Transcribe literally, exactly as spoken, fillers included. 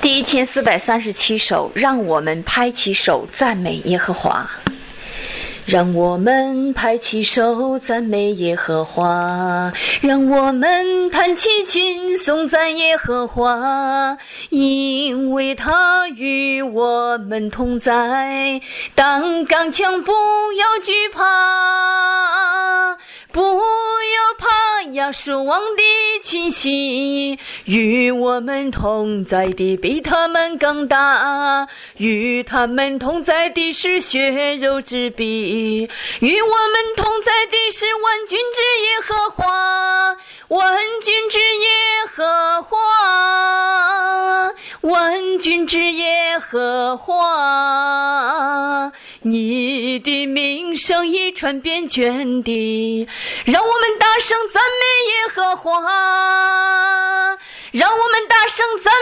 第一千四百三十七首，让我们拍起手赞美耶和华。让我们拍起手赞美耶和华，让我们弹起琴颂赞耶和华，因为他与我们同在。当刚强，不要惧怕，不要怕亚述王的侵袭，与我们同在的比他们更大，与他们同在的是血肉之臂，与我们同在的是万军之耶和华，万军之耶和华，万军之耶和华，你的名声已传遍全地。让我们大声赞美耶和华，让我们大声赞